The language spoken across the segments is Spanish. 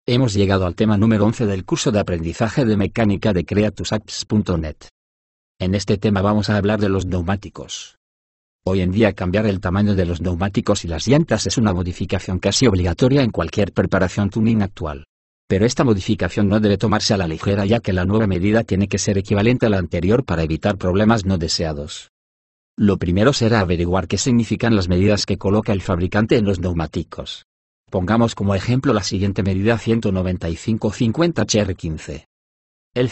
Hemos llegado al tema número 11 del curso de aprendizaje de mecánica de creatusapps.net. En este tema vamos a hablar de los neumáticos. Hoy en día cambiar el tamaño de los neumáticos y las llantas es una modificación casi obligatoria en cualquier preparación tuning actual. Pero esta modificación no debe tomarse a la ligera, ya que la nueva medida tiene que ser equivalente a la anterior para evitar problemas no deseados. Lo primero será averiguar qué significan las medidas que coloca el fabricante en los neumáticos. Pongamos como ejemplo la siguiente medida 195/50-HR15. El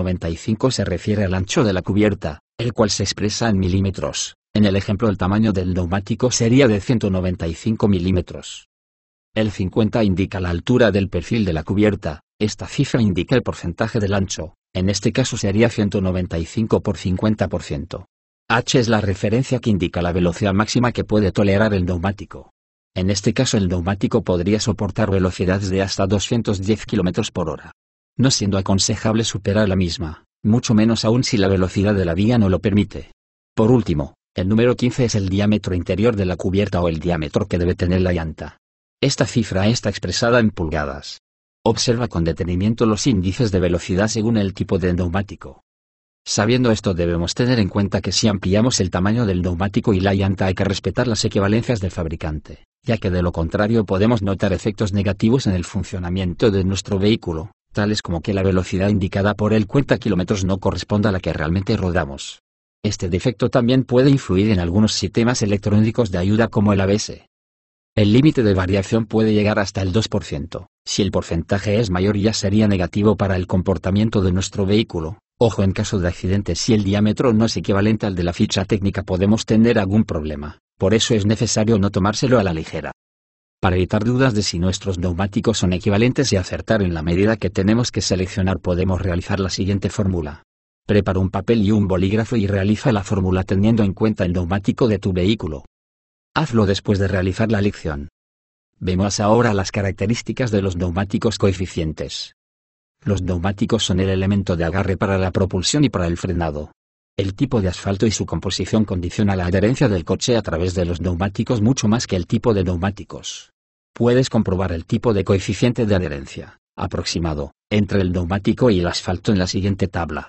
195 se refiere al ancho de la cubierta, el cual se expresa en milímetros. En el ejemplo el tamaño del neumático sería de 195 milímetros. El 50 indica la altura del perfil de la cubierta, esta cifra indica el porcentaje del ancho, en este caso sería 195 por 50%. H es la referencia que indica la velocidad máxima que puede tolerar el neumático. En este caso el neumático podría soportar velocidades de hasta 210 km por hora. No siendo aconsejable superar la misma, mucho menos aún si la velocidad de la vía no lo permite. Por último, el número 15 es el diámetro interior de la cubierta o el diámetro que debe tener la llanta. Esta cifra está expresada en pulgadas. Observa con detenimiento los índices de velocidad según el tipo de neumático. Sabiendo esto debemos tener en cuenta que si ampliamos el tamaño del neumático y la llanta hay que respetar las equivalencias del fabricante, ya que de lo contrario podemos notar efectos negativos en el funcionamiento de nuestro vehículo, tales como que la velocidad indicada por el cuentakilómetros no corresponda a la que realmente rodamos. Este defecto también puede influir en algunos sistemas electrónicos de ayuda como el ABS. El límite de variación puede llegar hasta el 2%. Si el porcentaje es mayor ya sería negativo para el comportamiento de nuestro vehículo. Ojo, en caso de accidente, si el diámetro no es equivalente al de la ficha técnica podemos tener algún problema, por eso es necesario no tomárselo a la ligera. Para evitar dudas de si nuestros neumáticos son equivalentes y acertar en la medida que tenemos que seleccionar podemos realizar la siguiente fórmula. Prepara un papel y un bolígrafo y realiza la fórmula teniendo en cuenta el neumático de tu vehículo. Hazlo después de realizar la lección. Vemos ahora las características de los neumáticos coeficientes. Los neumáticos son el elemento de agarre para la propulsión y para el frenado. El tipo de asfalto y su composición condiciona la adherencia del coche a través de los neumáticos mucho más que el tipo de neumáticos. Puedes comprobar el tipo de coeficiente de adherencia, aproximado, entre el neumático y el asfalto en la siguiente tabla.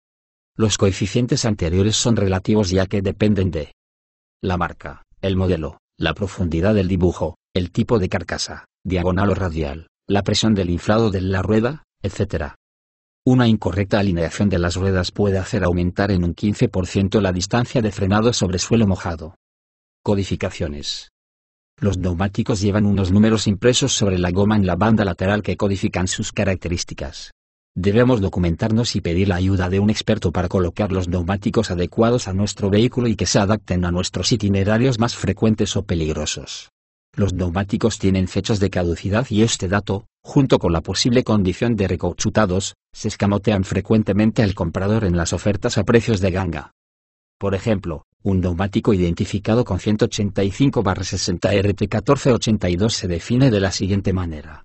Los coeficientes anteriores son relativos ya que dependen de la marca, el modelo, la profundidad del dibujo, el tipo de carcasa, diagonal o radial, la presión del inflado de la rueda, etc. Una incorrecta alineación de las ruedas puede hacer aumentar en un 15% la distancia de frenado sobre suelo mojado. Codificaciones. Los neumáticos llevan unos números impresos sobre la goma en la banda lateral que codifican sus características. Debemos documentarnos y pedir la ayuda de un experto para colocar los neumáticos adecuados a nuestro vehículo y que se adapten a nuestros itinerarios más frecuentes o peligrosos. Los neumáticos tienen fechas de caducidad y este dato, junto con la posible condición de recauchutados, se escamotean frecuentemente al comprador en las ofertas a precios de ganga. Por ejemplo, un neumático identificado con 185/60 RT1482 se define de la siguiente manera.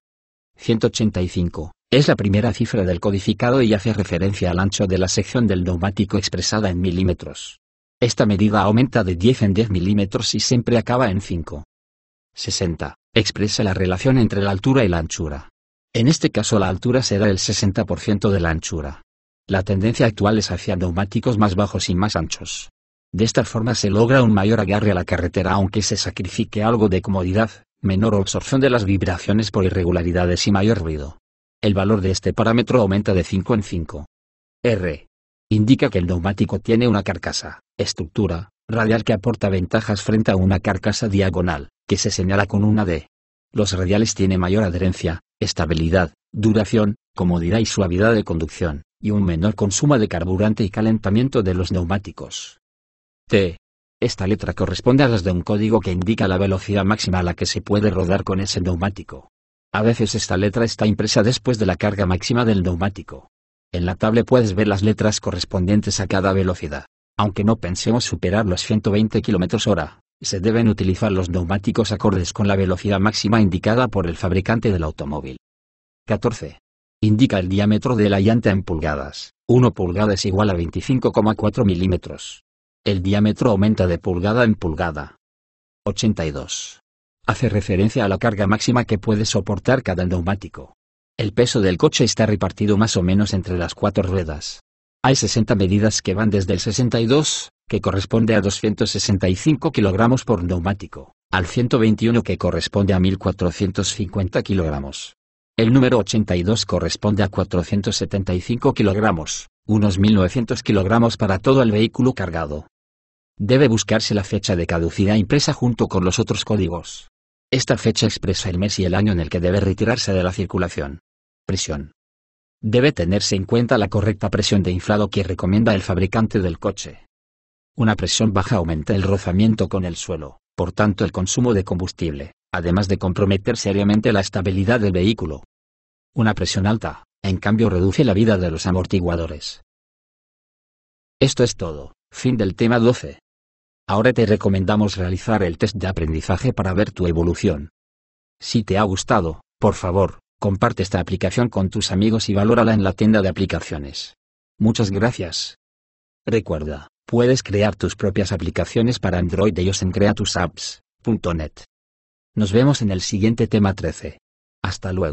185 es la primera cifra del codificado y hace referencia al ancho de la sección del neumático expresada en milímetros. Esta medida aumenta de 10 en 10 milímetros y siempre acaba en 5. 60 expresa la relación entre la altura y la anchura. En este caso la altura será el 60% de la anchura. La tendencia actual es hacia neumáticos más bajos y más anchos. De esta forma se logra un mayor agarre a la carretera aunque se sacrifique algo de comodidad, menor absorción de las vibraciones por irregularidades y mayor ruido. El valor de este parámetro aumenta de 5 en 5. R. Indica que el neumático tiene una carcasa, estructura, radial que aporta ventajas frente a una carcasa diagonal, que se señala con una D. Los radiales tienen mayor adherencia, estabilidad, duración, comodidad y suavidad de conducción, y un menor consumo de carburante y calentamiento de los neumáticos. T. Esta letra corresponde a las de un código que indica la velocidad máxima a la que se puede rodar con ese neumático. A veces esta letra está impresa después de la carga máxima del neumático. En la tabla puedes ver las letras correspondientes a cada velocidad. Aunque no pensemos superar los 120 km/h, se deben utilizar los neumáticos acordes con la velocidad máxima indicada por el fabricante del automóvil. 14. Indica el diámetro de la llanta en pulgadas. 1 pulgada es igual a 25,4 milímetros. El diámetro aumenta de pulgada en pulgada. 82. Hace referencia a la carga máxima que puede soportar cada neumático. El peso del coche está repartido más o menos entre las 4 ruedas. Hay 60 medidas que van desde el 62, que corresponde a 265 kilogramos por neumático, al 121 que corresponde a 1450 kilogramos. El número 82 corresponde a 475 kilogramos, unos 1900 kilogramos para todo el vehículo cargado. Debe buscarse la fecha de caducidad impresa junto con los otros códigos. Esta fecha expresa el mes y el año en el que debe retirarse de la circulación. Presión. Debe tenerse en cuenta la correcta presión de inflado que recomienda el fabricante del coche. Una presión baja aumenta el rozamiento con el suelo, por tanto el consumo de combustible, además de comprometer seriamente la estabilidad del vehículo. Una presión alta, en cambio, reduce la vida de los amortiguadores. Esto es todo, fin del tema 12. Ahora te recomendamos realizar el test de aprendizaje para ver tu evolución. Si te ha gustado, por favor, comparte esta aplicación con tus amigos y valórala en la tienda de aplicaciones. Muchas gracias. Recuerda, puedes crear tus propias aplicaciones para Android y iOS en creatusapps.net. Nos vemos en el siguiente tema 13. Hasta luego.